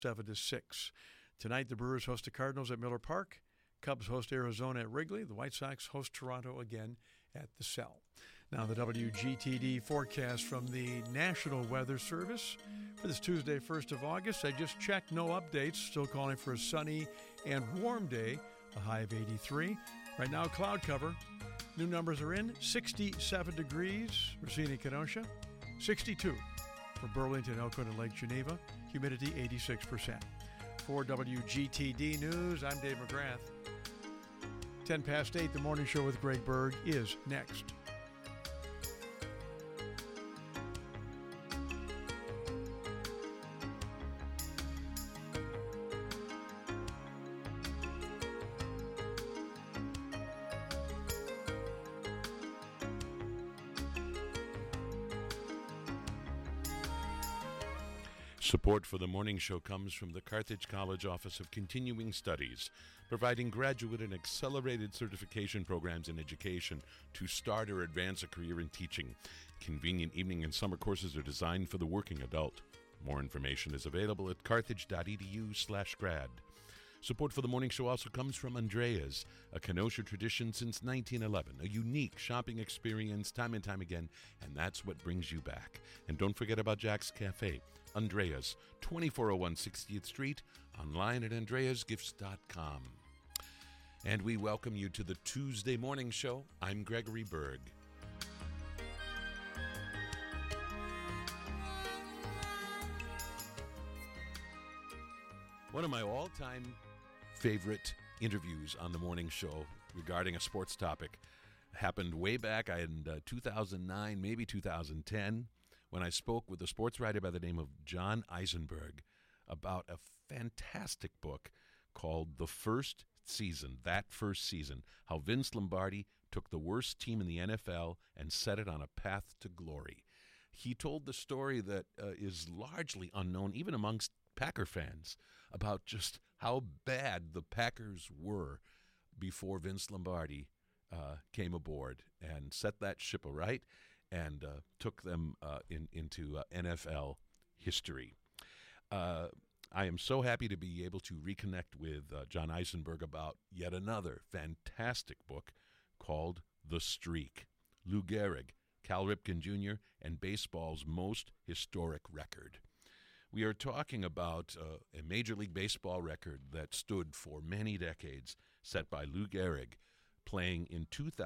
7 to 6. Tonight, the Brewers host the Cardinals at Miller Park. Cubs host Arizona at Wrigley. The White Sox host Toronto again at the Cell. Now, the WGTD forecast from the National Weather Service for this Tuesday, 1st of August. I just checked, no updates. Still calling for a sunny and warm day, a high of 83. Right now, cloud cover. New numbers are in. 67 degrees, Racine, Kenosha. 62 for Burlington, Elkhorn, and Lake Geneva. Humidity 86%. For WGTD News, I'm Dave McGrath. 10 past 8, the morning show with Greg Berg is next. Support for the morning show comes from the Carthage College Office of Continuing Studies, providing graduate and accelerated certification programs in education to start or advance a career in teaching. Convenient evening and summer courses are designed for the working adult. More information is available at carthage.edu/grad. Support for the morning show also comes from Andrea's, a Kenosha tradition since 1911, a unique shopping experience time and time again, and that's what brings you back. And don't forget about Jack's Cafe, Andrea's, 2401 60th Street, online at andreasgifts.com. And we welcome you to the Tuesday morning show. I'm Gregory Berg. One of my all-time favorite interviews on the morning show regarding a sports topic happened way back in 2009, maybe 2010, when I spoke with a sports writer by the name of John Eisenberg about a fantastic book called The First Season, That First Season, how Vince Lombardi took the worst team in the NFL and set it on a path to glory. He told the story that is largely unknown even amongst Packer fans about just how bad the Packers were before Vince Lombardi came aboard and set that ship aright and took them into NFL history. I am so happy to be able to reconnect with John Eisenberg about yet another fantastic book called The Streak. Lou Gehrig, Cal Ripken Jr., and baseball's most historic record. We are talking about a Major League Baseball record that stood for many decades, set by Lou Gehrig, playing in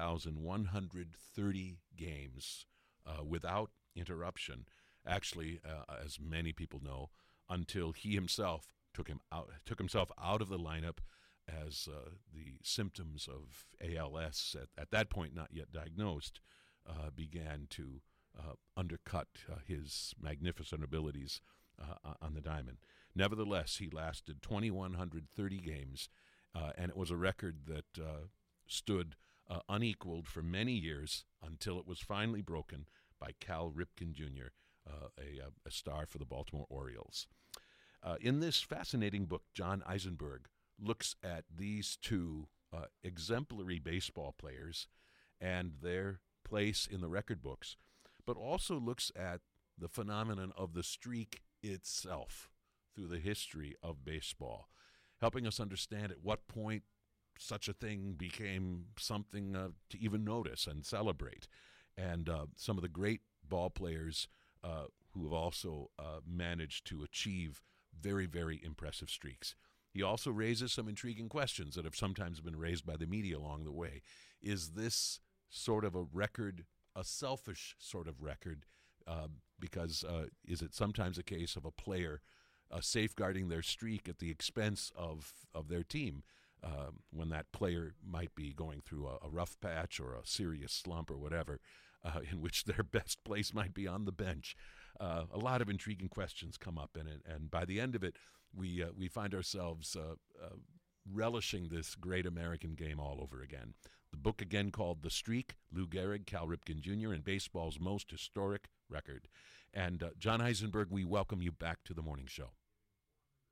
2,130 games without interruption. Actually, as many people know, until he himself took himself out of the lineup as the symptoms of ALS, at that point not yet diagnosed, began to undercut his magnificent abilities on the diamond. Nevertheless, he lasted 2,130 games, and it was a record that stood unequaled for many years until it was finally broken by Cal Ripken Jr., a star for the Baltimore Orioles. In this fascinating book, John Eisenberg looks at these two exemplary baseball players and their place in the record books, but also looks at the phenomenon of the streak itself through the history of baseball, helping us understand at what point such a thing became something to even notice and celebrate. And some of the great ball players who have also managed to achieve very, very impressive streaks. He also raises some intriguing questions that have sometimes been raised by the media along the way. Is this sort of a record a selfish sort of record? Because is it sometimes a case of a player safeguarding their streak at the expense of their team when that player might be going through a rough patch or a serious slump or whatever, in which their best place might be on the bench? A lot of intriguing questions come up in it, and by the end of it, we find ourselves relishing this great American game all over again. The book again called The Streak, Lou Gehrig, Cal Ripken Jr., and baseball's most historic record. And John Eisenberg, we welcome you back to the morning show. Well,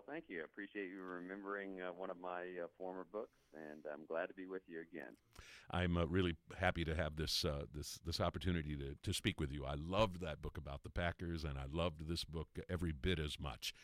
Well, thank you. I appreciate you remembering one of my former books, and I'm glad to be with you again. I'm really happy to have this opportunity to speak with you. I loved that book about the Packers, and I loved this book every bit as much.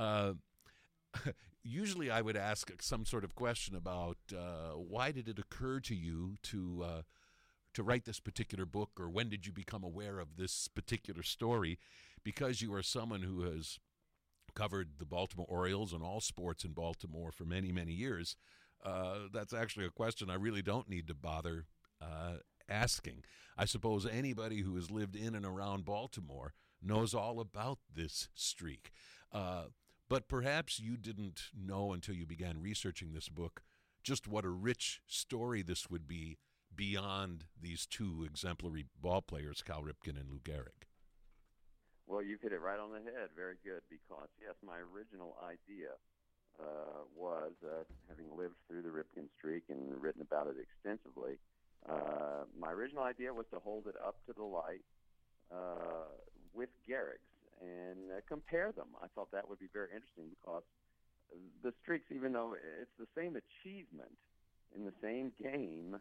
Usually I would ask some sort of question about why did it occur to you to write this particular book, or when did you become aware of this particular story, because you are someone who has covered the Baltimore Orioles and all sports in Baltimore for many, many years. That's actually a question I really don't need to bother asking. I suppose anybody who has lived in and around Baltimore knows all about this streak. But perhaps you didn't know until you began researching this book just what a rich story this would be beyond these two exemplary ball players, Cal Ripken and Lou Gehrig. Well, you've hit it right on the head. Very good, because, yes, my original idea was, having lived through the Ripken streak and written about it extensively, my original idea was to hold it up to the light with Gehrig's and compare them. I thought that would be very interesting, because the streaks, even though it's the same achievement in the same game,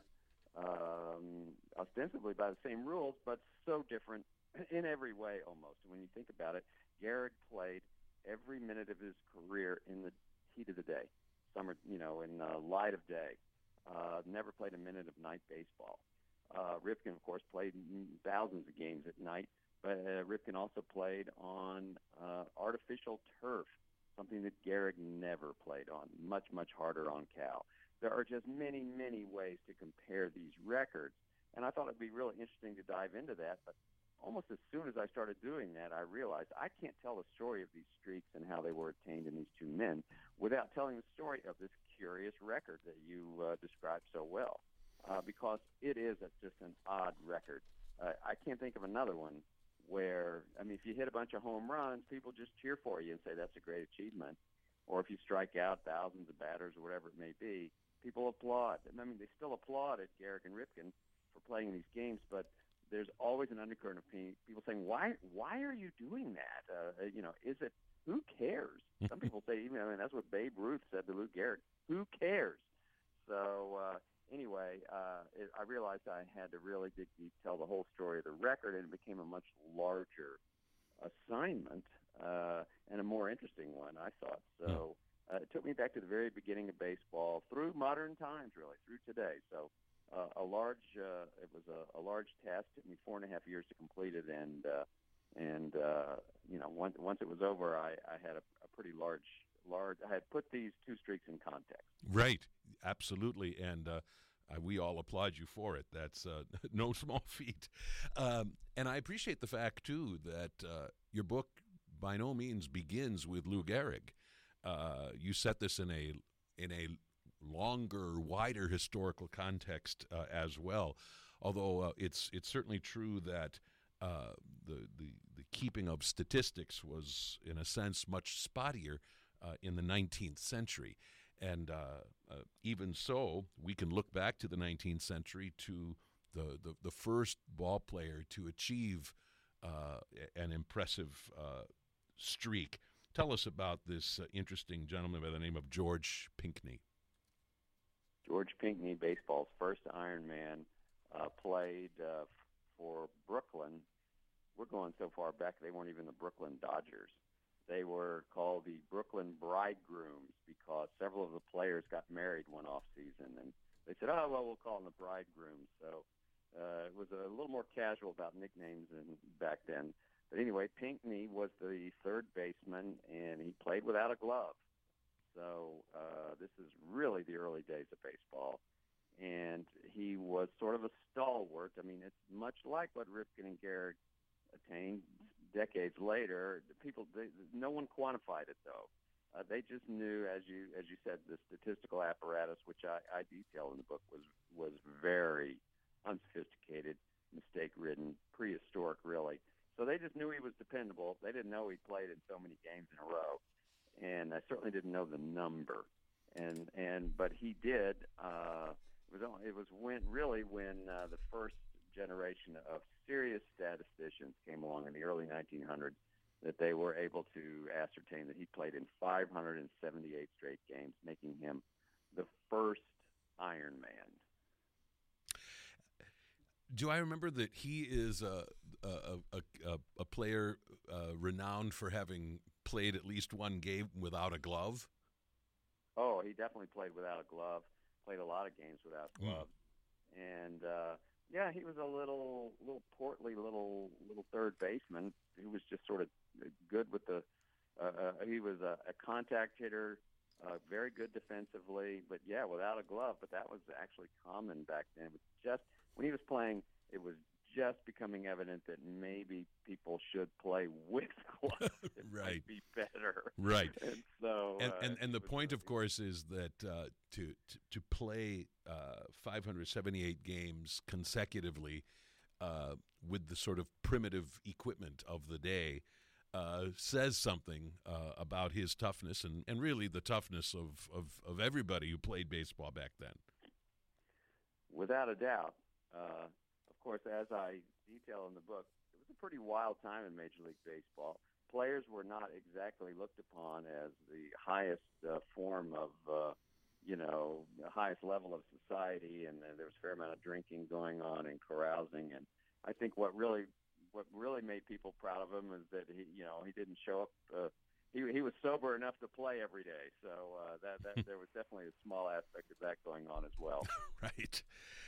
ostensibly by the same rules, but so different in every way almost. When you think about it, Gehrig played every minute of his career in the heat of the day, summer, in the light of day. Never played a minute of night baseball. Ripken, of course, played thousands of games at night, but Ripken also played on artificial turf, something that Gehrig never played on, much, much harder on Cal. There are just many, many ways to compare these records, and I thought it would be really interesting to dive into that, but almost as soon as I started doing that, I realized I can't tell the story of these streaks and how they were attained in these two men without telling the story of this curious record that you described so well, because it is just an odd record. I can't think of another one where, if you hit a bunch of home runs, people just cheer for you and say that's a great achievement. Or if you strike out thousands of batters or whatever it may be, people applaud. They still applaud at Gehrig and Ripken for playing these games, but there's always an undercurrent of people saying, why are you doing that? Is it, who cares? Some people say, that's what Babe Ruth said to Lou Gehrig, who cares? So anyway, I realized I had to really dig deep, tell the whole story of the record, and it became a much larger assignment and a more interesting one, I thought. So it took me back to the very beginning of baseball, through modern times, really, through today. So it was a large task. It took me 4.5 years to complete it, and once it was over, I had a pretty large. I had put these two streaks in context. Right, absolutely, and we all applaud you for it. That's no small feat, and I appreciate the fact too that your book by no means begins with Lou Gehrig. You set this in a longer, wider historical context as well. Although it's certainly true that the keeping of statistics was, in a sense, much spottier in the 19th century. And even so, we can look back to the 19th century to the first ball player to achieve an impressive streak. Tell us about this interesting gentleman by the name of George Pinckney. George Pinckney, baseball's first Iron Man, played for Brooklyn. We're going so far back, they weren't even the Brooklyn Dodgers. They were called the Brooklyn Bridegrooms because several of the players got married one off season, and they said, we'll call them the Bridegrooms. So it was a little more casual about nicknames back then. But anyway, Pinckney was the third baseman, and he played without a glove. So this is really the early days of baseball. And he was sort of a stalwart. It's much like what Ripken and Gehrig attained decades later. No one quantified it, though. They just knew, as you said, the statistical apparatus, which I detail in the book, was very unsophisticated, mistake-ridden, prehistoric, really. So they just knew he was dependable. They didn't know he played in so many games in a row, and I certainly didn't know the number. But he did. It was when the first generation of serious statisticians came along in the early 1900s. that they were able to ascertain that he played in 578 straight games, making him the first Iron Man. Do I remember that he is a player renowned for having played at least one game without a glove? Oh, he definitely played without a glove. Played a lot of games without gloves, and yeah, he was a little portly little third baseman who was just sort of good with the. He was a contact hitter, very good defensively, but yeah, without a glove. But that was actually common back then. It was just when he was playing, it was just becoming evident that maybe people should play with gloves. It Right. might be better. Right. And so, And the point, of course, is that to play 578 games consecutively with the sort of primitive equipment of the day says something about his toughness and really the toughness of everybody who played baseball back then. Without a doubt. Of course, as I detail in the book, it was a pretty wild time in Major League Baseball. Players were not exactly looked upon as the highest form of, the highest level of society, and there was a fair amount of drinking going on and carousing. And I think what really made people proud of him is that he didn't show up. He was sober enough to play every day, so that there was definitely a small aspect of that going on as well. Right.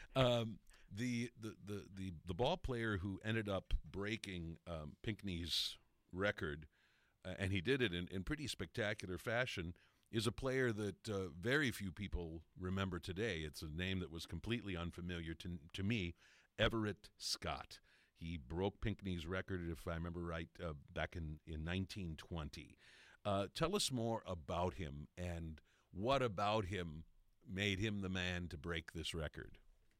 The ball player who ended up breaking Pinckney's record, and he did it in pretty spectacular fashion, is a player that very few people remember today. It's a name that was completely unfamiliar to me, Everett Scott. He broke Pinckney's record, if I remember right, back in 1920. Tell us more about him, and what about him made him the man to break this record?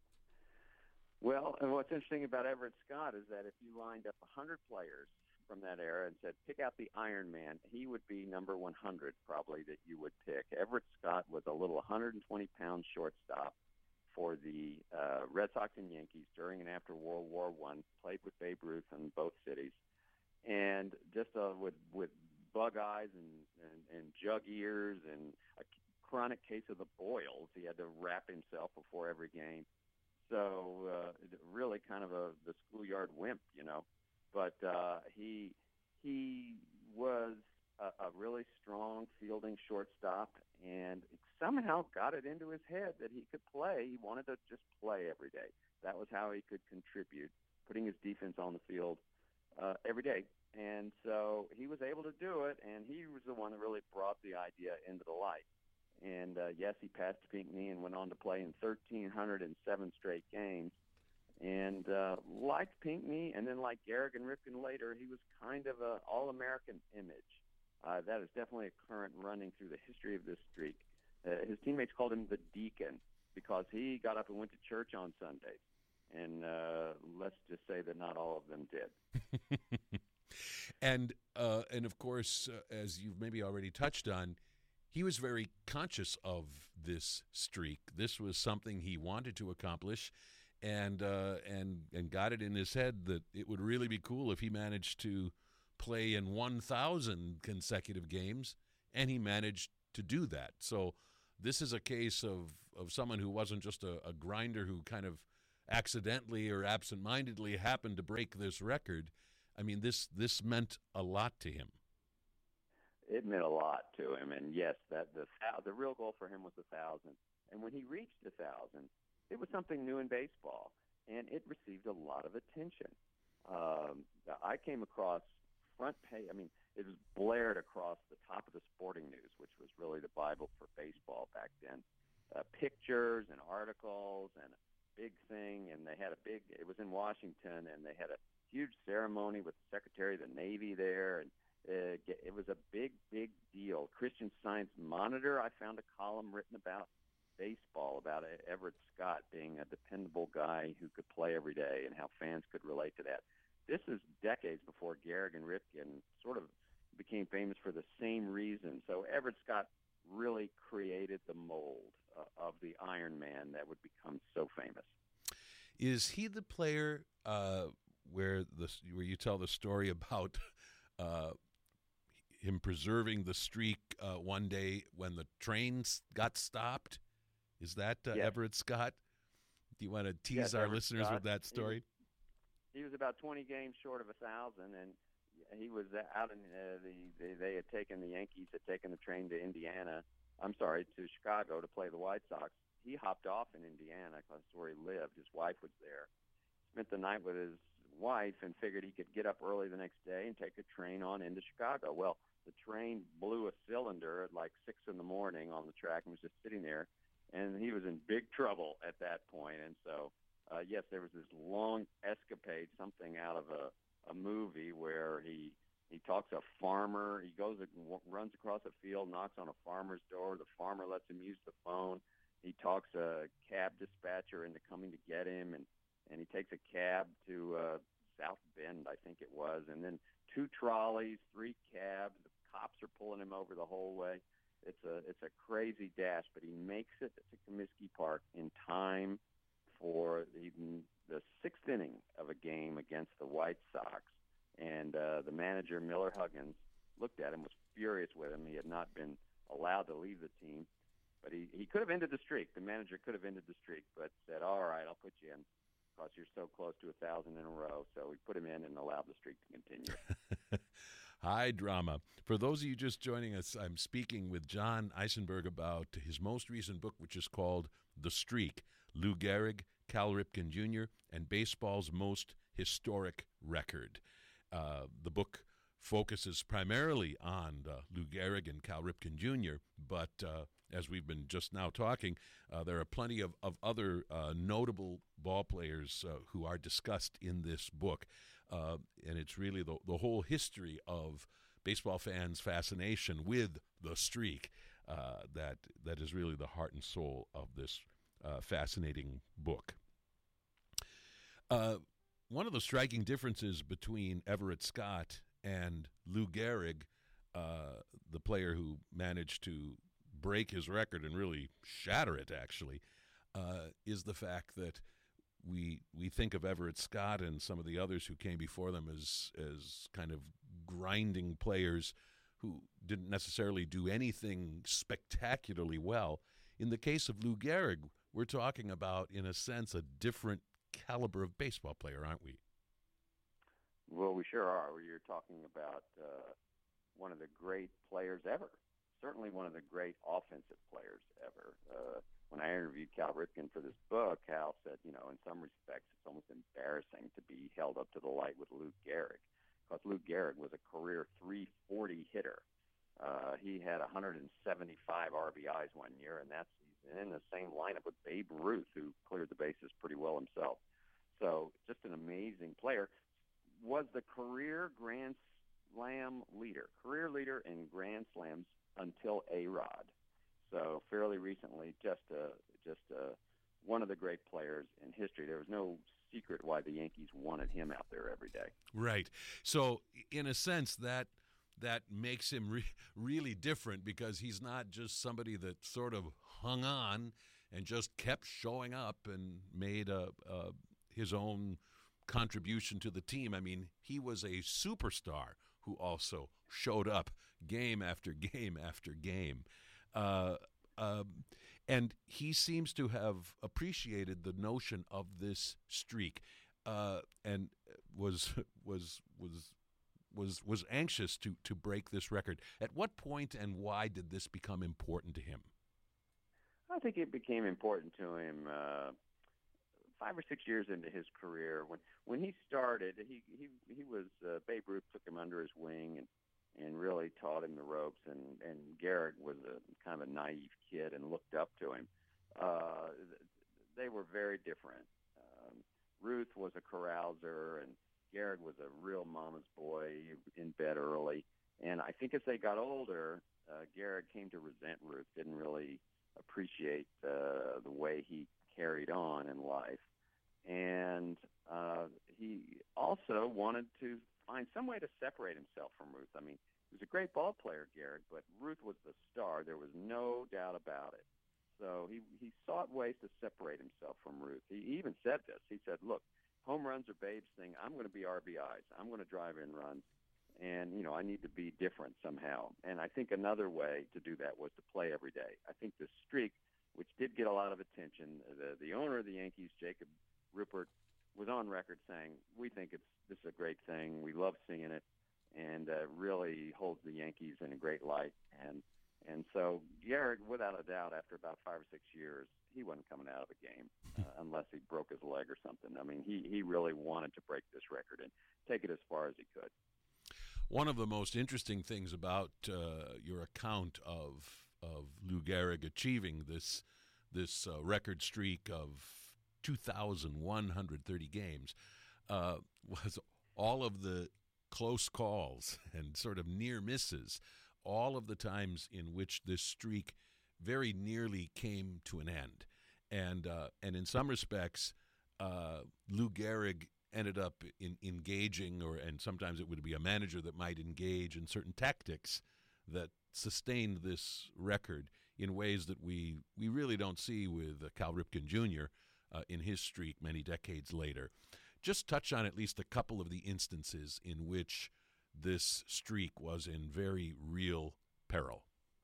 Well, and what's interesting about Everett Scott is that if you lined up 100 players from that era and said, pick out the Iron Man, he would be number 100 probably that you would pick. Everett Scott was a little 120-pound shortstop for the Red Sox and Yankees during and after World War I, played with Babe Ruth in both cities, and just with bug eyes and jug ears and a chronic case of the boils. He had to wrap himself before every game. So really kind of the schoolyard wimp, But he was a really strong fielding shortstop, and somehow got it into his head that he could play. He wanted to just play every day. That was how he could contribute, putting his defense on the field every day. And so he was able to do it, and he was the one that really brought the idea into the light. And, yes, he passed Pinckney and went on to play in 1,307 straight games. And like Pinckney, and then like Gehrig and Ripken later, he was kind of an all-American image. That is definitely a current running through the history of this streak. His teammates called him the Deacon because he got up and went to church on Sundays. And let's just say that not all of them did. And of course, as you've maybe already touched on, he was very conscious of this streak. This was something he wanted to accomplish, and got it in his head that it would really be cool if he managed to play in 1,000 consecutive games, and he managed to do that. So this is a case of someone who wasn't just a grinder who kind of accidentally or absentmindedly happened to break this record. I mean, this meant a lot to him. It meant a lot to him, and yes, that the real goal for him was 1,000. And when he reached 1,000, it was something new in baseball, and it received a lot of attention. I came across front page. I mean, it was blared across the top of the Sporting News, which was really the Bible for baseball back then. Pictures and articles and a big thing, and they had it was in Washington, and they had a huge ceremony with the Secretary of the Navy there, and it was a big, big deal. Christian Science Monitor, I found a column written about baseball, about Everett Scott being a dependable guy who could play every day and how fans could relate to that. This is decades before Gehrig and Ripken sort of became famous for the same reason. So Everett Scott really created the mold of the Iron Man that would become so famous. Is he the player where you tell the story about uh, him preserving the streak one day when the trains got stopped. Is that Yes. Everett Scott? Do you want to tease Yes, our Everett listeners Scott. with that story? He was about 20 games short of 1,000, and he was out in they had taken, the Yankees had taken the train to to Chicago to play the White Sox. He hopped off in Indiana because that's where he lived. His wife was there. Spent the night with his wife and figured he could get up early the next day and take a train on into Chicago. Well, the train blew a cylinder at like 6 in the morning on the track and was just sitting there, and he was in big trouble at that point. And so, yes, there was this long escapade, something out of a movie where he talks to a farmer. He goes and runs across a field, knocks on a farmer's door. The farmer lets him use the phone. He talks a cab dispatcher into coming to get him, and he takes a cab to South Bend, I think it was, and then 2 trolleys, 3 cabs. The cops are pulling him over the whole way. It's a crazy dash, but he makes it to Comiskey Park in time for the 6th inning of a game against the White Sox. And the manager, Miller Huggins, looked at him, was furious with him. He had not been allowed to leave the team. But he could have ended the streak. The manager could have ended the streak, but said, all right, I'll put you in because you're so close to 1,000 in a row. So we put him in and allowed the streak to continue. High drama. For those of you just joining us, I'm speaking with John Eisenberg about his most recent book, which is called The Streak, Lou Gehrig, Cal Ripken Jr., and baseball's most historic record. The book focuses primarily on Lou Gehrig and Cal Ripken Jr., but as we've been just now talking, there are plenty of other notable ball players who are discussed in this book. And it's really the whole history of baseball fans' fascination with the streak that is really the heart and soul of this fascinating book. One of the striking differences between Everett Scott and Lou Gehrig, the player who managed to break his record and really shatter it, actually, is the fact that we think of Everett Scott and some of the others who came before them as kind of grinding players who didn't necessarily do anything spectacularly well. In the case of Lou Gehrig, we're talking about, in a sense, a different caliber of baseball player, aren't we? Well, we sure are. You're talking about one of the great players ever. Certainly one of the great offensive players ever. When I interviewed Cal Ripken for this book, Cal said, in some respects, it's almost embarrassing to be held up to the light with Lou Gehrig, because Lou Gehrig was a career 340 hitter. He had 175 RBIs one year, and that's in the same lineup with Babe Ruth, who cleared the bases pretty well himself. So just an amazing player. Was the career Grand Slam leader in Grand Slams until A-Rod. So fairly recently, just one of the great players in history. There was no secret why the Yankees wanted him out there every day. Right. So in a sense, that makes him really different, because he's not just somebody that sort of hung on and just kept showing up and made his own contribution to the team. I mean, he was a superstar who also showed up game after game after game. And he seems to have appreciated the notion of this streak, and was anxious to break this record. At what point and why did this become important to him? I think it became important to him 5 or 6 years into his career. When he started, he was Babe Ruth took him under his wing and really taught him the ropes. And Gehrig was a kind of a naive kid and looked up to him. They were very different. Ruth was a carouser, and Gehrig was a real mama's boy, in bed early. And I think as they got older, Gehrig came to resent Ruth, didn't really appreciate the way he carried on in life. And he also wanted to find some way to separate himself from Ruth. I mean, he was a great ball player, Gehrig, but Ruth was the star. There was no doubt about it. So he sought ways to separate himself from Ruth. He even said this. He said, look, home runs are Babe's thing. I'm going to be RBIs. I'm going to drive in runs. And, I need to be different somehow. And I think another way to do that was to play every day. I think the streak, which did get a lot of attention, the owner of the Yankees, Jacob Ruppert, was on record saying, we think this is a great thing. We love seeing it, and really holds the Yankees in a great light. And so Gehrig, without a doubt, after about 5 or 6 years, he wasn't coming out of a game unless he broke his leg or something. I mean, he really wanted to break this record and take it as far as he could. One of the most interesting things about your account of Lou Gehrig achieving this record streak of 2,130 games was all of the close calls and sort of near misses, all of the times in which this streak very nearly came to an end. And in some respects, Lou Gehrig ended up engaging, and sometimes it would be a manager that might engage in certain tactics that sustained this record in ways that we really don't see with Cal Ripken Jr. In his streak many decades later. Just touch on at least a couple of the instances in which this streak was in very real peril.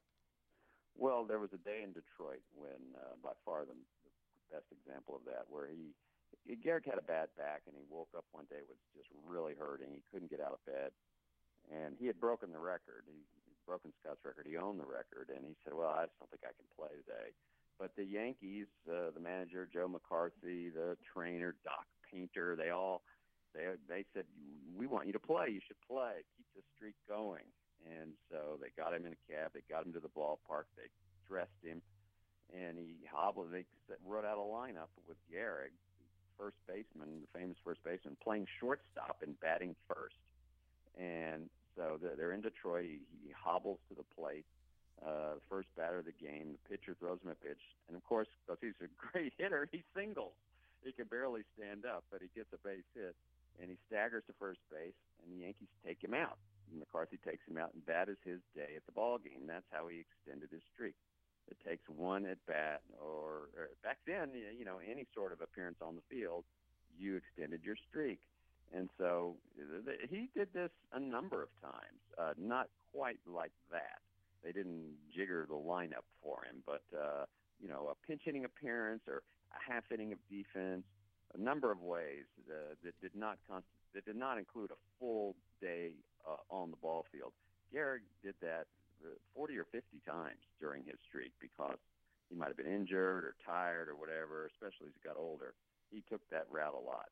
Well, there was a day in Detroit when, by far the best example of that, where Gehrig had a bad back, and he woke up one day, was just really hurting. He couldn't get out of bed, and he had broken the record. He'd broken Scott's record. He owned the record, and he said, well, I just don't think I can play today. But the Yankees, the manager, Joe McCarthy, the trainer, Doc Painter, they said, we want you to play. You should play. Keep the streak going. And so they got him in a cab. They got him to the ballpark. They dressed him, and he hobbled. They wrote out a lineup with Gehrig, first baseman, the famous first baseman, playing shortstop and batting first. And so they're in Detroit. He hobbles to the plate, first batter of the game. The pitcher throws him a pitch. And, of course, because he's a great hitter, he singles. He can barely stand up, but he gets a base hit. And he staggers to first base, and the Yankees take him out. And McCarthy takes him out, and that is his day at the ball game. That's how he extended his streak. It takes one at bat, or back then, any sort of appearance on the field, you extended your streak. And so he did this a number of times, not quite like that. They didn't jigger the lineup for him, but a pinch hitting appearance or a half inning of defense, a number of ways that did not include a full day on the ball field. Gehrig did that 40 or 50 times during his streak because he might have been injured or tired or whatever, especially as he got older. He took that route a lot.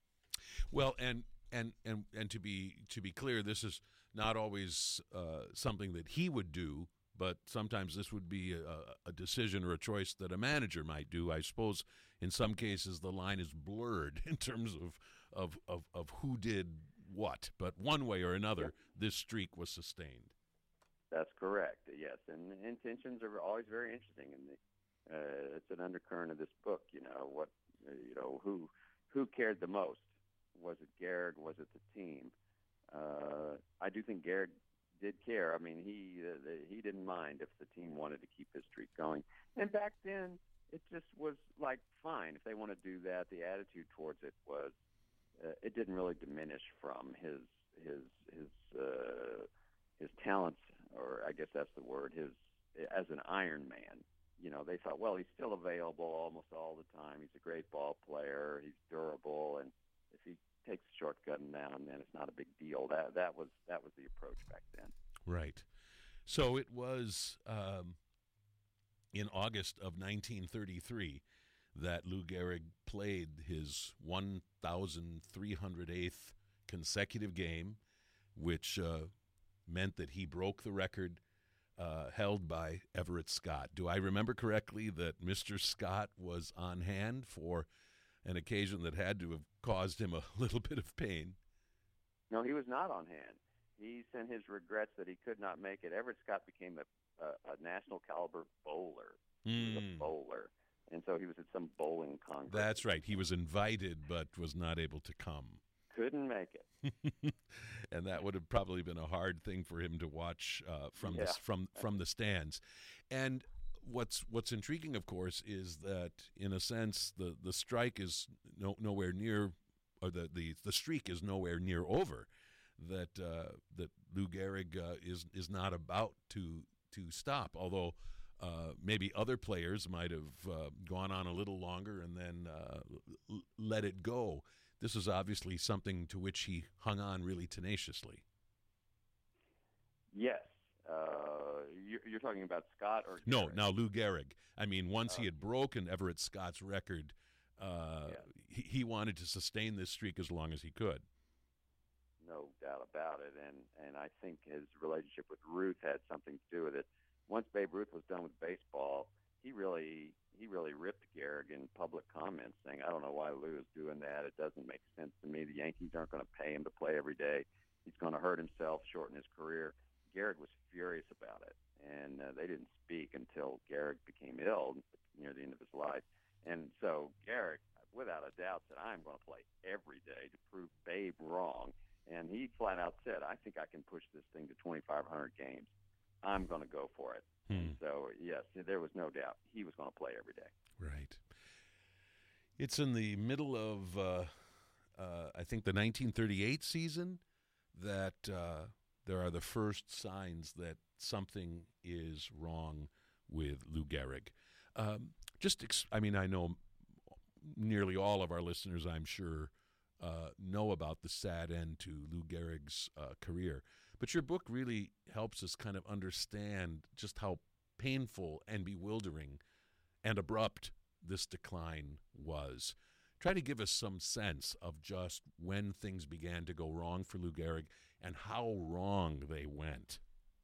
Well, and to be clear, this is not always something that he would do, but sometimes this would be a decision or a choice that a manager might do. I suppose in some cases the line is blurred in terms of who did what, but one way or another, this streak was sustained. That's correct. Yes, and intentions are always very interesting, and it's an undercurrent of this book. Who cared the most? Was it Gehrig? Was it the team? I do think Gehrig did care. I mean, he didn't mind if the team wanted to keep his streak going. And back then, it just was like fine if they want to do that. The attitude towards it was it didn't really diminish from his talents, or I guess that's the word, as an Iron Man. They thought, well, he's still available almost all the time. He's a great ball player. He's durable, and if he takes a shortcut now and then, it's not a big deal. That was the approach back then. Right. So it was in August of 1933 that Lou Gehrig played his 1,308th consecutive game, which meant that he broke the record held by Everett Scott. Do I remember correctly that Mr. Scott was on hand for an occasion that had to have caused him a little bit of pain? No, he was not on hand. He sent his regrets that he could not make it. Everett Scott became a national caliber bowler. He was a bowler. And so he was at some bowling congress. That's right. He was invited but was not able to come. Couldn't make it. And that would have probably been a hard thing for him to watch from the stands. And what's intriguing, of course, is that in a sense the strike is nowhere near, or the streak is nowhere near over. that Lou Gehrig is not about to stop. Although maybe other players might have gone on a little longer and then let it go. This is obviously something to which he hung on really tenaciously. Yes. You're talking about Scott or No, Gehrig? now Lou Gehrig. I mean, once he had broken Everett Scott's record, he wanted to sustain this streak as long as he could. No doubt about it, and I think his relationship with Ruth had something to do with it. Once Babe Ruth was done with baseball, he really ripped Gehrig in public comments, saying, "I don't know why Lou is doing that. It doesn't make sense to me. The Yankees aren't going to pay him to play every day. He's going to hurt himself, shorten his career." Gehrig was furious about it, and they didn't speak until Gehrig became ill near the end of his life. And so Gehrig, without a doubt, said, "I'm going to play every day to prove Babe wrong." And he flat out said, "I think I can push this thing to 2,500 games. I'm going to go for it." And so, yes, there was no doubt he was going to play every day. Right. It's in the middle of, I think, the 1938 season that there are the first signs that something is wrong with Lou Gehrig. I know nearly all of our listeners, I'm sure, know about the sad end to Lou Gehrig's career. But your book really helps us kind of understand just how painful and bewildering and abrupt this decline was. Try to give us some sense of just when things began to go wrong for Lou Gehrig and how wrong they went.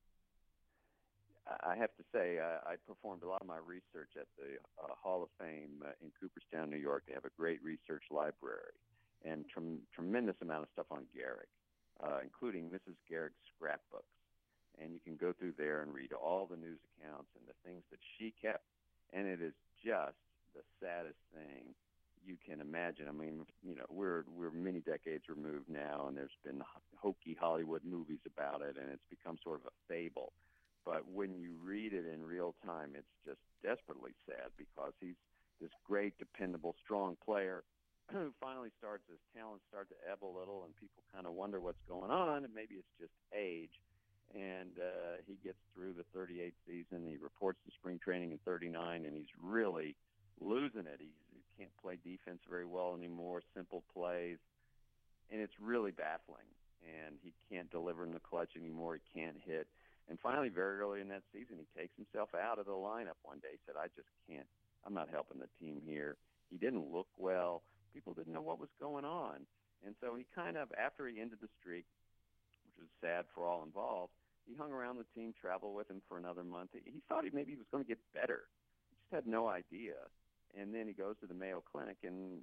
I have to say, I performed a lot of my research at the Hall of Fame in Cooperstown, New York. They have a great research library and tremendous amount of stuff on Gehrig, including Mrs. Gehrig's scrapbooks. And you can go through there and read all the news accounts and the things that she kept. And it is just the saddest thing you can imagine. I mean, we're many decades removed now, and there's been hokey Hollywood movies about it, and it's become sort of a fable. But when you read it in real time, it's just desperately sad because he's this great, dependable, strong player who finally his talents start to ebb a little, and people kind of wonder what's going on, and maybe it's just age. And he gets through the 38 season. He reports to spring training in 39, and he's really losing it. He can't play defense very well anymore, simple plays, and it's really baffling. And he can't deliver in the clutch anymore. He can't hit. And finally, very early in that season, he takes himself out of the lineup one day. He said, "I just can't. I'm not helping the team here." He didn't look well. People didn't know what was going on. And so he kind of, after he ended the streak, which was sad for all involved, he hung around the team, traveled with him for another month. He thought maybe he was going to get better. He just had no idea. And then he goes to the Mayo Clinic, and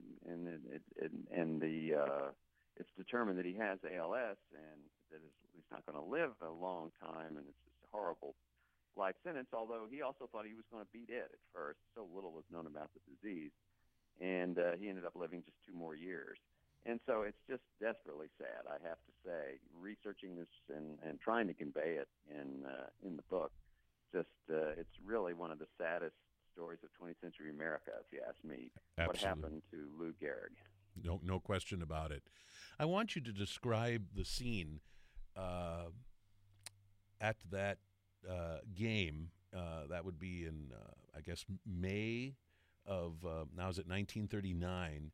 it's determined that he has ALS and that he's not going to live a long time, and it's just a horrible life sentence, although he also thought he was going to beat it at first. So little was known about the disease. And he ended up living just 2 more years. And so it's just desperately sad, I have to say. Researching this and trying to convey it in the book, it's really one of the saddest stories of 20th century America, if you ask me. Absolutely. What happened to Lou Gehrig? No question about it. I want you to describe the scene at that game. That would be in, I guess, May of, now is it 1939,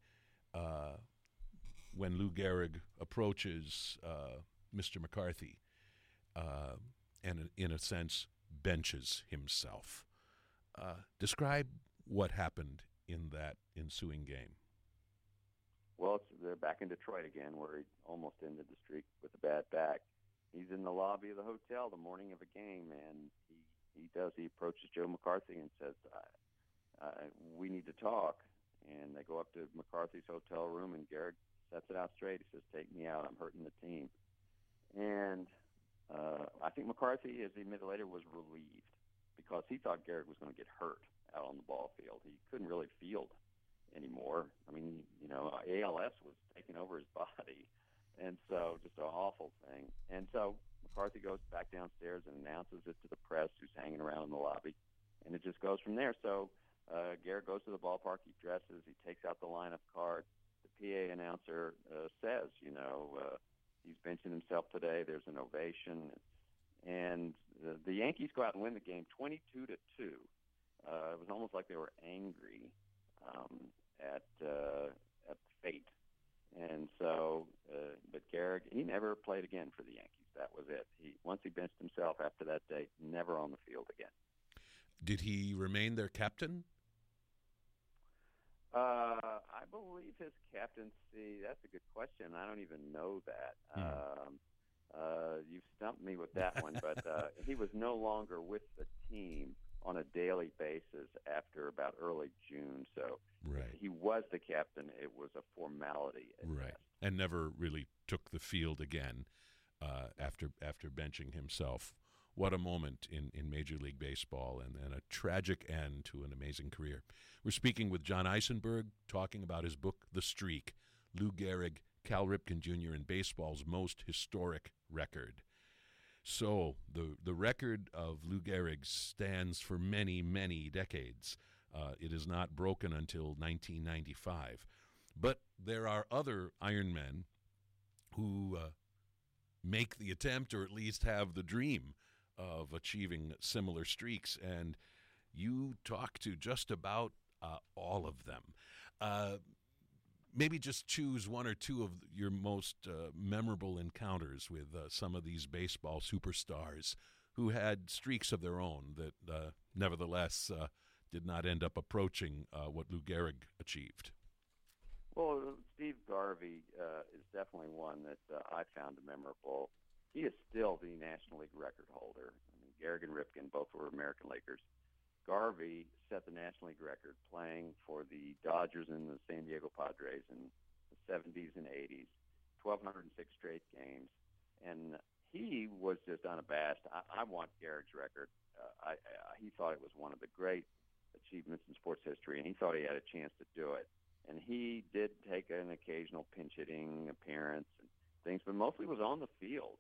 when Lou Gehrig approaches Mr. McCarthy and, in a sense, benches himself. Describe what happened in that ensuing game. Well, they're back in Detroit again, where he almost ended the streak with a bad back. He's in the lobby of the hotel the morning of a game, and he approaches Joe McCarthy and says, "We need to talk." And they go up to McCarthy's hotel room, and Gehrig sets it out straight. He says, "Take me out. I'm hurting the team." And I think McCarthy, as he admitted later, was relieved because he thought Gehrig was going to get hurt out on the ball field. He couldn't really field anymore. I mean, ALS was taking over his body, and so just an awful thing. And so McCarthy goes back downstairs and announces it to the press who's hanging around in the lobby, and it just goes from there. So Gehrig goes to the ballpark, he dresses, he takes out the lineup card. The PA announcer says, He's benching himself today. There's an ovation, and the Yankees go out and win the game 22-2. It was almost like they were angry at fate. And so, but Gehrig, he never played again for the Yankees. That was it. Once he benched himself after that day, never on the field again. Did he remain their captain? I believe his captaincy, that's a good question. I don't even know that. You've stumped me with that one, but he was no longer with the team on a daily basis after about early June. So right. He was the captain. It was a formality at right. best. And never really took the field again after benching himself. What a moment in Major League Baseball, and a tragic end to an amazing career. We're speaking with John Eisenberg, talking about his book, The Streak, Lou Gehrig, Cal Ripken Jr., and baseball's most historic record. So the record of Lou Gehrig stands for many, many decades. It is not broken until 1995. But there are other Ironmen who make the attempt, or at least have the dream of achieving similar streaks, and you talk to just about all of them. Maybe just choose one or two of your most memorable encounters with some of these baseball superstars who had streaks of their own that nevertheless did not end up approaching what Lou Gehrig achieved. Well, Steve Garvey is definitely one that I found memorable. He is still the National League record holder. I mean, Gehrig and Ripken both were American Lakers. Garvey set the National League record playing for the Dodgers and the San Diego Padres in the 70s and 80s, 1,206 straight games. And he was just unabashed. I want Gehrig's record. He thought it was one of the great achievements in sports history, and he thought he had a chance to do it. And he did take an occasional pinch hitting appearance and things, but mostly was on the field.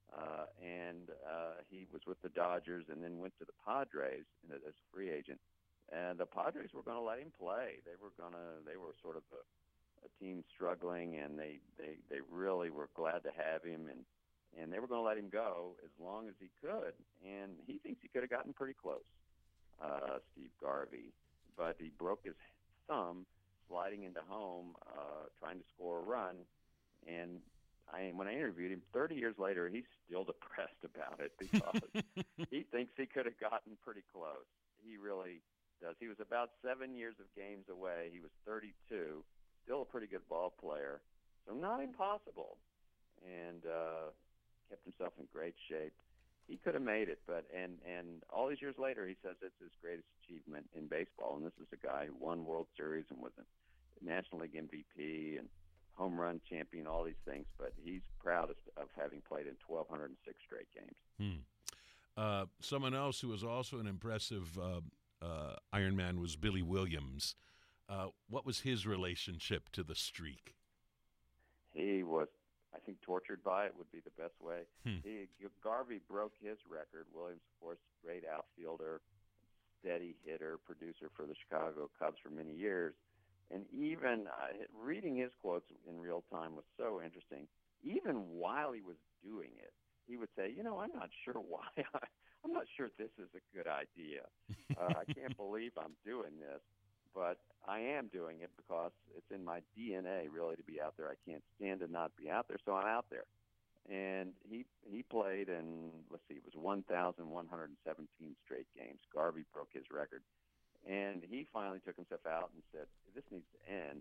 He was with the Dodgers and then went to the Padres as a free agent. And the Padres were going to let him play. They were sort of a team struggling, and they really were glad to have him, and they were going to let him go as long as he could. And he thinks he could have gotten pretty close, Steve Garvey, but he broke his thumb sliding into home, trying to score a run. And when I interviewed him 30 years later, he's still depressed about it because he thinks he could have gotten pretty close. He really does. He was about 7 years of games away. He was 32, still a pretty good ball player, so not impossible, and kept himself in great shape. He could have made it, but and all these years later, he says it's his greatest achievement in baseball. And this is a guy who won World Series and was a National League MVP and home run champion, all these things. But he's proudest of having played in 1,206 straight games. Someone else who was also an impressive Ironman was Billy Williams. What was his relationship to the streak? He was, I think, tortured by it would be the best way. Garvey broke his record. Williams, of course, great outfielder, steady hitter, producer for the Chicago Cubs for many years. And even reading his quotes in real time was so interesting. Even while he was doing it, he would say, I'm not sure why. I'm not sure this is a good idea. I can't believe I'm doing this. But I am doing it because it's in my DNA, really, to be out there. I can't stand to not be out there, so I'm out there. And he played in, it was 1,117 straight games. Garvey broke his record. And he finally took himself out and said, this needs to end.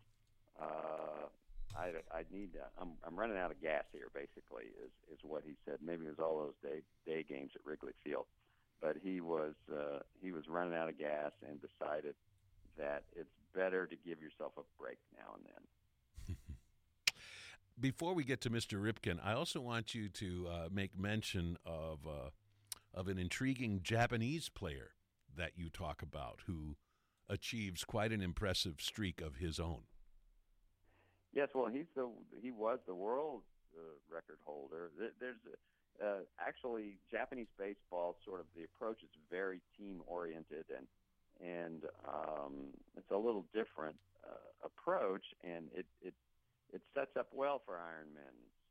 I'm running out of gas here, basically, is what he said. Maybe it was all those day games at Wrigley Field. But he was running out of gas and decided that it's better to give yourself a break now and then. Before we get to Mr. Ripken, I also want you to make mention of an intriguing Japanese player that you talk about who achieves quite an impressive streak of his own. Yes, well, he was the world record holder. There's actually Japanese baseball, sort of the approach is very team-oriented, and it's a little different approach, and it sets up well for Ironman streaks. You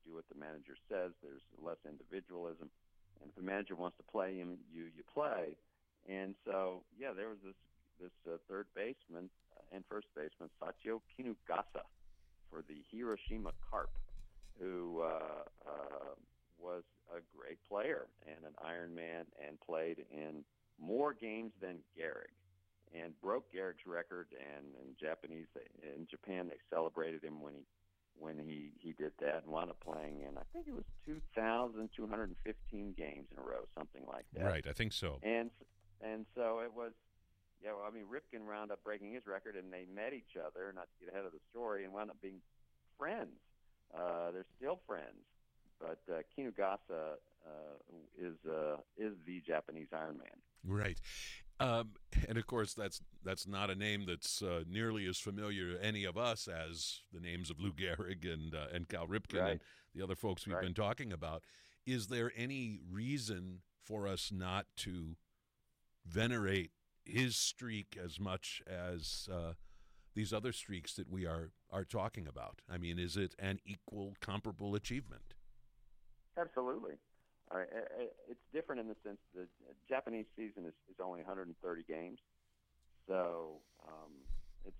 do what the manager says. There's less individualism. And if the manager wants to play him, you play. And so, yeah, there was this third baseman and first baseman, Sachio Kinugasa, for the Hiroshima Carp, who was a great player and an Iron Man and played in more games than Gehrig and broke Gehrig's record. And in Japan, they celebrated him when he did that and wound up playing in, I think it was 2,215 games in a row, something like that. Right, I think so. And so it was, yeah, well, I mean, Ripken wound up breaking his record, and they met each other, not to get ahead of the story, and wound up being friends. They're still friends. But Kinugasa is the Japanese Iron Man. Right. And of course, that's not a name that's nearly as familiar to any of us as the names of Lou Gehrig and Cal Ripken Right. and the other folks we've been talking about. Is there any reason for us not to venerate his streak as much as these other streaks that we are talking about? I mean, is it an equal, comparable achievement? Absolutely. It's different in the sense that the Japanese season is only 130 games. So it's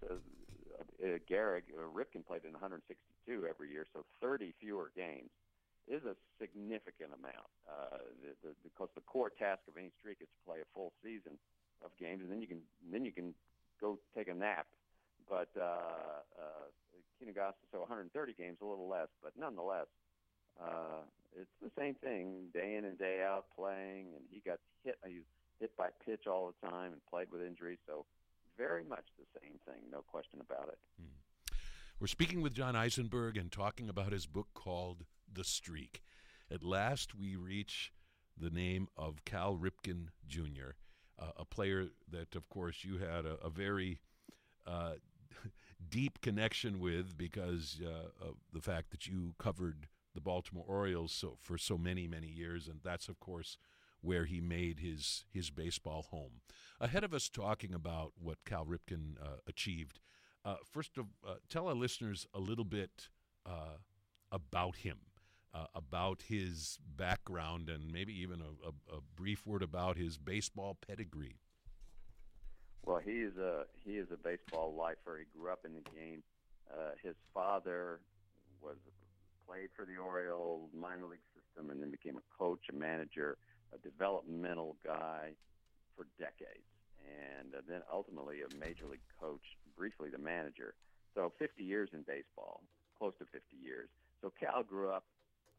Ripken played in 162 every year, so 30 fewer games is a significant amount. Because the core task of any streak is to play a full season of games, and then you can go take a nap. But Kinugasa, so 130 games, a little less, but nonetheless, it's the same thing, day in and day out playing, and he got hit. He was hit by pitch all the time and played with injuries, so very much the same thing, no question about it. We're speaking with John Eisenberg and talking about his book called The Streak. At last, we reach the name of Cal Ripken Jr., a player that, of course, you had a very deep connection with because of the fact that you covered the Baltimore Orioles for so many, many years, and that's, of course, where he made his baseball home. Ahead of us talking about what Cal Ripken achieved, first, tell our listeners a little bit about him, about his background, and maybe even a brief word about his baseball pedigree. Well, he is a baseball lifer. He grew up in the game. His father played for the Orioles minor league system and then became a coach, a manager, a developmental guy for decades, and then ultimately a major league coach, briefly the manager. So 50 years in baseball, close to 50 years. So Cal grew up,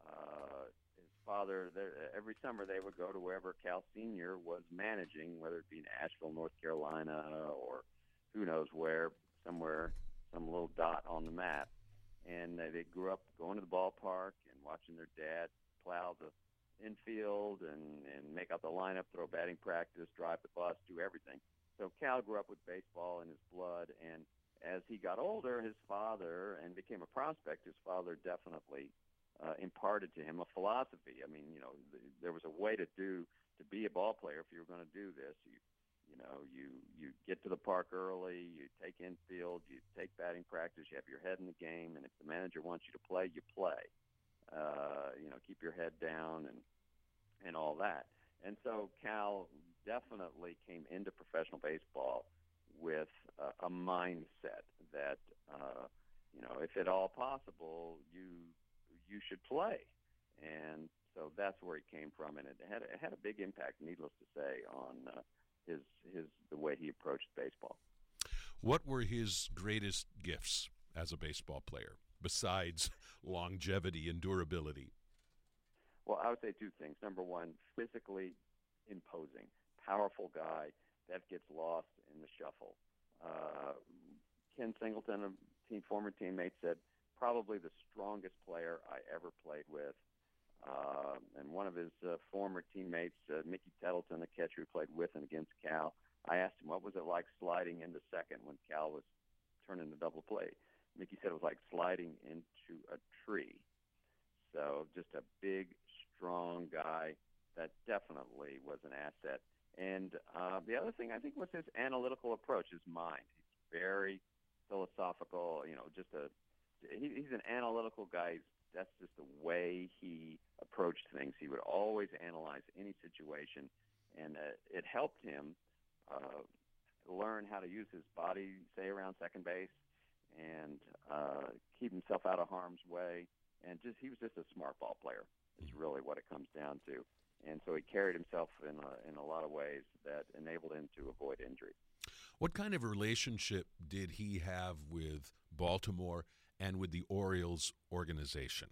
his father, every summer they would go to wherever Cal Sr. was managing, whether it be in Asheville, North Carolina, or who knows where, somewhere, some little dot on the map. And they grew up going to the ballpark and watching their dad plow the infield and make out the lineup, throw batting practice, drive the bus, do everything. So Cal grew up with baseball in his blood, and as he got older, his father, and became a prospect, his father definitely imparted to him a philosophy. I mean, there was a way to be a ball player if you were going to do this. You get to the park early, you take infield, you take batting practice, you have your head in the game, and if the manager wants you to play, you play. Keep your head down and all that. And so Cal definitely came into professional baseball with a mindset that, if at all possible, you should play. And so that's where he came from, and it had a big impact, needless to say, on the way he approached baseball. What were his greatest gifts as a baseball player, besides longevity and durability? Well, I would say two things. Number one, physically imposing, powerful guy that gets lost in the shuffle. Ken Singleton, a former teammate, said probably the strongest player I ever played with. And one of his former teammates, Mickey Tettleton, the catcher who played with and against Cal, I asked him, what was it like sliding into second when Cal was turning the double play? Mickey said it was like sliding into a tree. So just a big, strong guy that definitely was an asset. And the other thing, I think, was his analytical approach, his mind. He's very philosophical, he's an analytical guy. He's that's just the way he approached things. He would always analyze any situation, and it helped him learn how to use his body, say around second base, and keep himself out of harm's way. And he was just a smart ball player. Is really what it comes down to. And so he carried himself in a lot of ways that enabled him to avoid injury. What kind of relationship did he have with Baltimore and with the Orioles organization?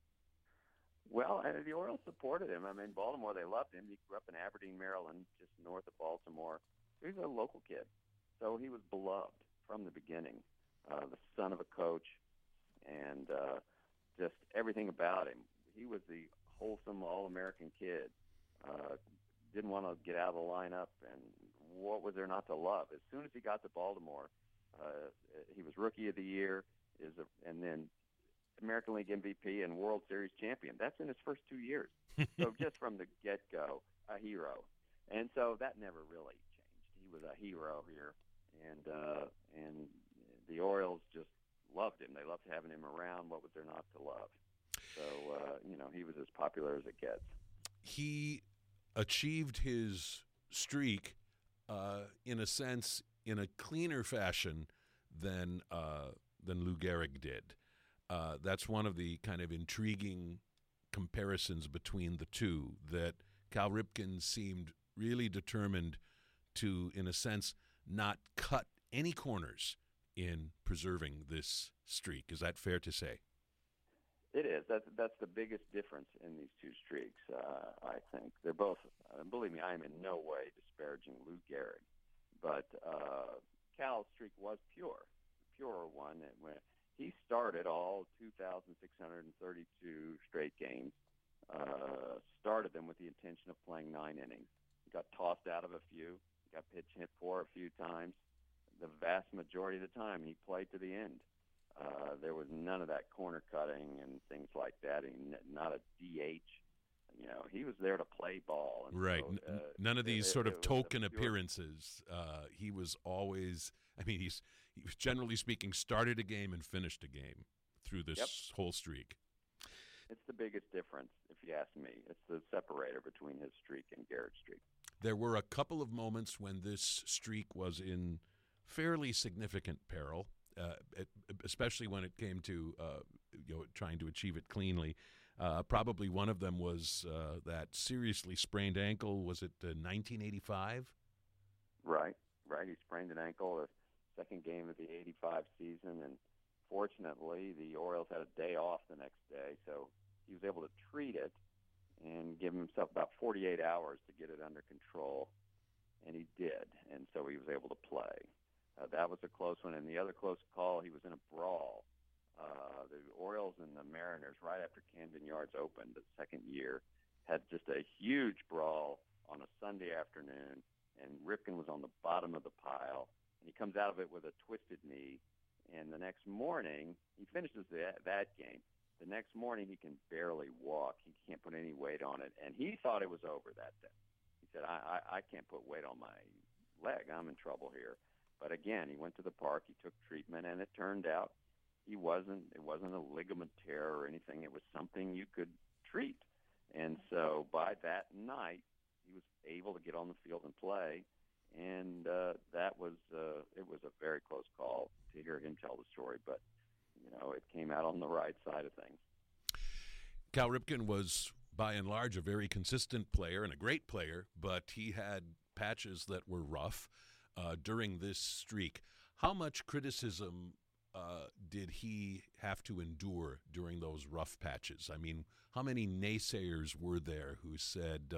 Well, the Orioles supported him. I mean, Baltimore, they loved him. He grew up in Aberdeen, Maryland, just north of Baltimore. He was a local kid. So he was beloved from the beginning, the son of a coach, and just everything about him. He was the wholesome All-American kid. Didn't want to get out of the lineup, and what was there not to love? As soon as he got to Baltimore, he was Rookie of the Year, and then American League MVP and World Series champion. That's in his first 2 years. So just from the get-go, a hero. And so that never really changed. He was a hero here, and the Orioles just loved him. They loved having him around. What was there not to love? So, he was as popular as it gets. He achieved his streak, in a sense, in a cleaner fashion than Lou Gehrig did. That's one of the kind of intriguing comparisons between the two, that Cal Ripken seemed really determined to, in a sense, not cut any corners in preserving this streak. Is that fair to say? It is. That's the biggest difference in these two streaks, I think. They're both, believe me, I am in no way disparaging Lou Gehrig, but Cal's streak was purer one. When he started all 2,632 straight games, started them with the intention of playing 9 innings. He got tossed out of a few, got pitch hit for a few times. The vast majority of the time, he played to the end. There was none of that corner cutting and things like that, and not a DH. He was there to play ball. And right. So, none of these sort of token appearances. He was always, he was generally speaking, started a game and finished a game through this whole streak. It's the biggest difference, if you ask me. It's the separator between his streak and Gehrig's streak. There were a couple of moments when this streak was in fairly significant peril. Especially when it came to trying to achieve it cleanly. Probably one of them was that seriously sprained ankle. Was it 1985? Right. He sprained an ankle the second game of the 85 season, and fortunately the Orioles had a day off the next day, so he was able to treat it and give himself about 48 hours to get it under control, and he did, and so he was able to play. That was a close one. And the other close call, he was in a brawl. The Orioles and the Mariners, right after Camden Yards opened the second year, had just a huge brawl on a Sunday afternoon, and Ripken was on the bottom of the pile. And he comes out of it with a twisted knee. And the next morning, he finishes that game. The next morning, he can barely walk. He can't put any weight on it. And he thought it was over that day. He said, I can't put weight on my leg. I'm in trouble here. But again, he went to the park, he took treatment, and it turned out it wasn't a ligament tear or anything. It was something you could treat. And so by that night, he was able to get on the field and play. And it was a very close call to hear him tell the story. But, it came out on the right side of things. Cal Ripken was, by and large, a very consistent player and a great player, but he had patches that were rough. During this streak, how much criticism did he have to endure during those rough patches? How many naysayers were there who said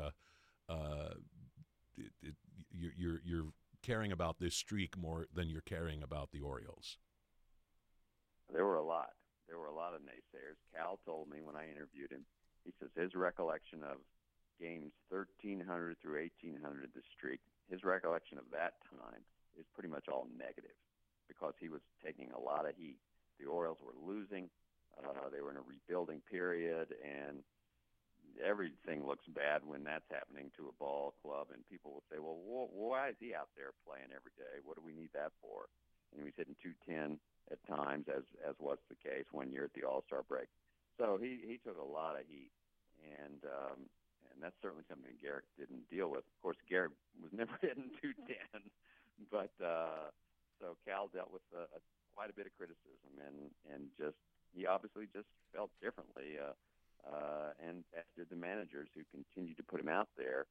you're caring about this streak more than you're caring about the Orioles? There were a lot. There were a lot of naysayers. Cal told me when I interviewed him, he says his recollection of games 1,300 through 1,800, the streak, his recollection of that time is pretty much all negative because he was taking a lot of heat. The Orioles were losing. They were in a rebuilding period, and everything looks bad when that's happening to a ball club, and people will say, well, why is he out there playing every day? What do we need that for? And he was hitting 210 at times, as was the case one year at the All-Star break. So he took a lot of heat, and that's certainly something Gehrig didn't deal with. Of course, Gehrig was never hitting 210, but so Cal dealt with quite a bit of criticism, and he obviously just felt differently, and as did the managers who continued to put him out there.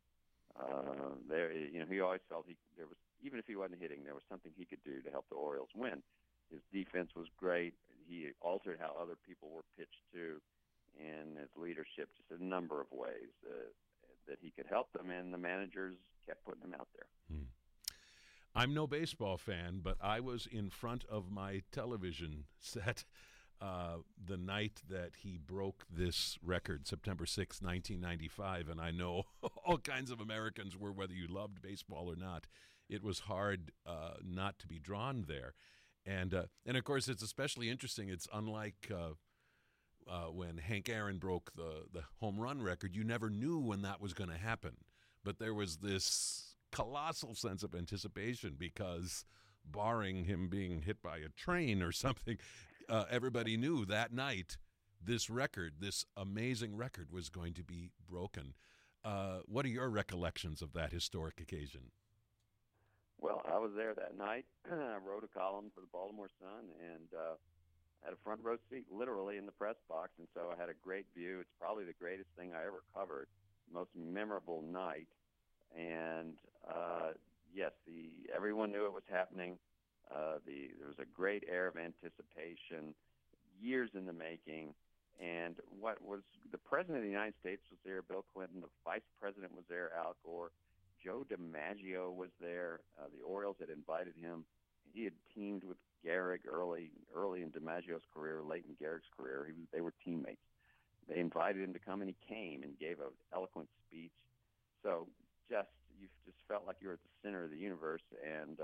He always felt there was, even if he wasn't hitting, there was something he could do to help the Orioles win. His defense was great. He altered how other people were pitched to, and his leadership, just a number of ways that he could help them, and the managers kept putting him out there. I'm no baseball fan, but I was in front of my television set the night that he broke this record, September 6, 1995, and I know all kinds of Americans were, whether you loved baseball or not. It was hard not to be drawn there. And of course, it's especially interesting. It's unlike when Hank Aaron broke the home run record. You never knew when that was going to happen. But there was this colossal sense of anticipation because, barring him being hit by a train or something, everybody knew that night this amazing record was going to be broken. What are your recollections of that historic occasion? Well, I was there that night. I wrote a column for the Baltimore Sun and had a front row seat literally in the press box, and so I had a great view. It's probably the greatest thing I ever covered, most memorable night. And yes, everyone knew it was happening. There was a great air of anticipation, years in the making. And the President of the United States was there, Bill Clinton. The Vice President was there, Al Gore. Joe DiMaggio was there. The Orioles had invited him. He had teamed with Gehrig early in DiMaggio's career, late in Gehrig's career. They were teammates. They invited him to come, and he came and gave an eloquent speech. So you just felt like you were at the center of the universe. And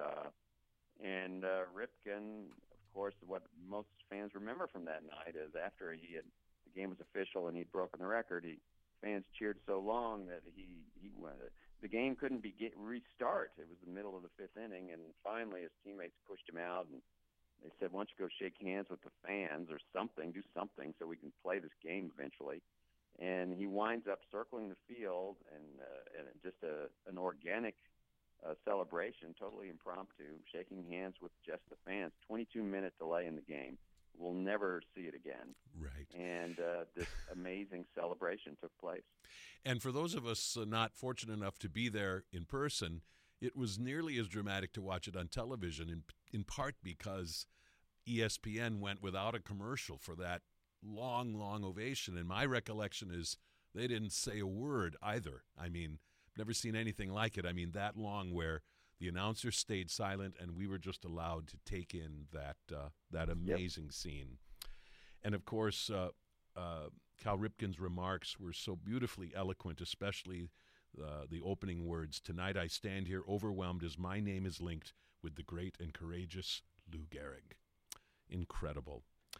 Ripken, of course, what most fans remember from that night is after the game was official and he'd broken the record, fans cheered so long that the game couldn't restart. It was the middle of the fifth inning, and finally his teammates pushed him out, and they said, "Why don't you go shake hands with the fans or something, do something so we can play this game eventually." And he winds up circling the field and just an organic celebration, totally impromptu, shaking hands with just the fans. 22-minute delay in the game. We'll never see it again. Right. And this amazing celebration took place. And for those of us not fortunate enough to be there in person, it was nearly as dramatic to watch it on television, in part because ESPN went without a commercial for that long, long ovation. And my recollection is they didn't say a word either. I mean, never seen anything like it. I mean, that long where the announcer stayed silent and we were just allowed to take in that amazing scene. And, of course, Cal Ripken's remarks were so beautifully eloquent, especially the opening words, "Tonight I stand here overwhelmed as my name is linked with the great and courageous Lou Gehrig." Incredible.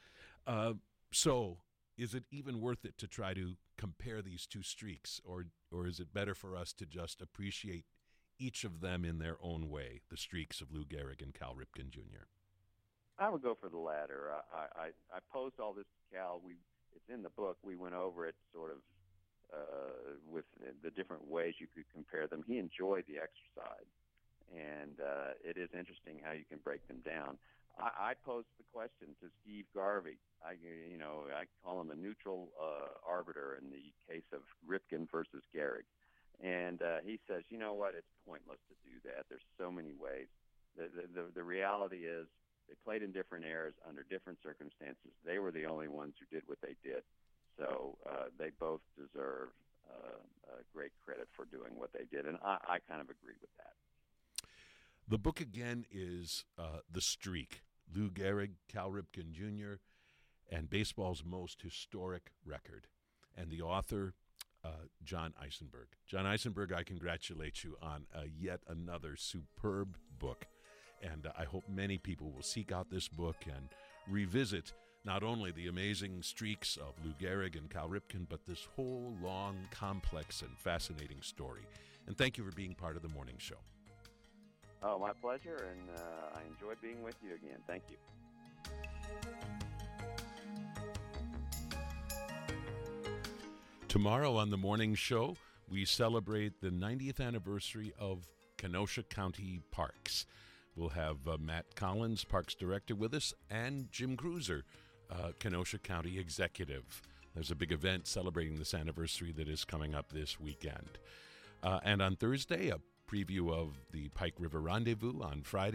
So is it even worth it to try to compare these two streaks, or is it better for us to just appreciate each of them in their own way, the streaks of Lou Gehrig and Cal Ripken Jr.? I would go for the latter. I posed all this to Cal. It's in the book. We went over it sort of with the different ways you could compare them. He enjoyed the exercise, and it is interesting how you can break them down. I posed the question to Steve Garvey. I call him a neutral arbiter in the case of Ripken versus Gehrig. And he says, you know what, it's pointless to do that. There's so many ways. The reality is they played in different eras under different circumstances. They were the only ones who did what they did. So they both deserve great credit for doing what they did. And I kind of agree with that. The book, again, is The Streak, Lou Gehrig, Cal Ripken Jr., and baseball's most historic record. And the author, John Eisenberg. John Eisenberg, I congratulate you on yet another superb book. And I hope many people will seek out this book and revisit not only the amazing streaks of Lou Gehrig and Cal Ripken, but this whole long, complex, and fascinating story. And thank you for being part of the morning show. Oh, my pleasure, and I enjoyed being with you again. Thank you. Tomorrow on the morning show, we celebrate the 90th anniversary of Kenosha County Parks. We'll have Matt Collins, Parks Director, with us, and Jim Cruiser, Kenosha County Executive. There's a big event celebrating this anniversary that is coming up this weekend. And on Thursday, a preview of the Pike River Rendezvous. On Friday,